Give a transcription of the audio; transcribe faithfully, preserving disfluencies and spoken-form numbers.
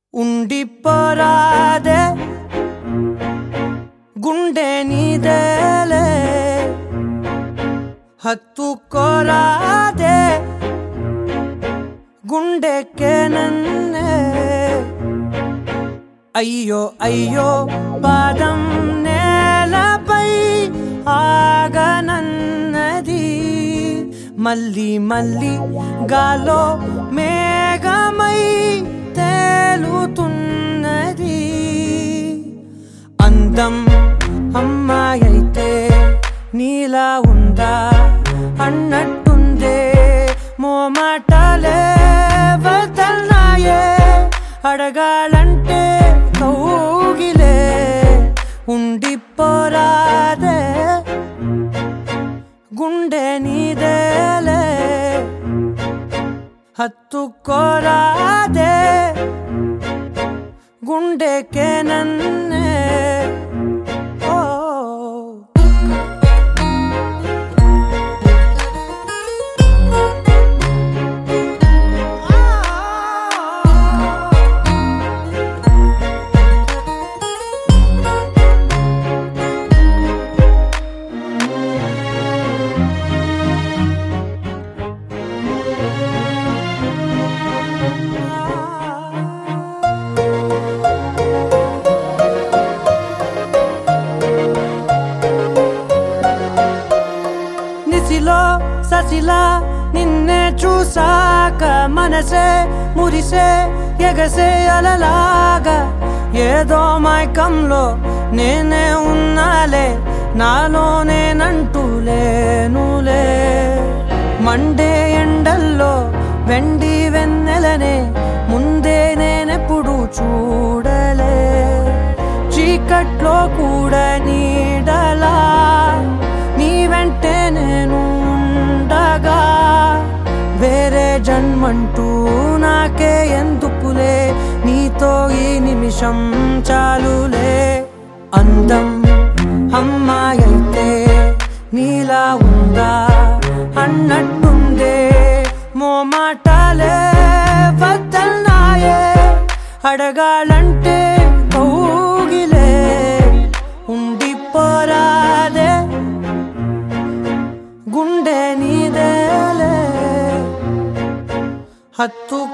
ఉండిపోరాదే గుండె నీదేలే హత్తుకోరాదే గుండెకే నన్నే అయ్యో అయ్యో పాదం నేలపై ఆగనన్నది మళ్ళీ మళ్ళీ గాలో మేఘమై తేలుతున్నది అందం అమ్మాయైతే నీలా ఉందా అన్నట్టుందే మోమాటలే వదల్నాయే అడగాలంటే కౌగిలే ఉండిపోరాదే గుండె నీదేలే హత్తుకోరాదే గుండెకే నన్నే ససిలా నిన్నే చూసాక మనసే మురిసే ఎగసే అలలాగా ఏదో మైకంలో నేనే ఉన్నాలే నాలో నేనంటూ లేనులే మండే ఎండల్లో వెండి వెన్నెలనే ముందే నేనెప్పుడు చూడలే చీకట్లో కూడా నీడలా నీ వెంటే నేను ఉండగా వేరే జన్మంటూ నాకే ఎందుకులే నీతో ఈ నిమిషం చాలులే అందం అమ్మాయైతే నీలా ఉందా అన్నట్టుందే మోమాటలే వదల్నాయే అడగాలంటే కౌగిలే ఉండిపోరాదే గుండె నీదేలే హత్తు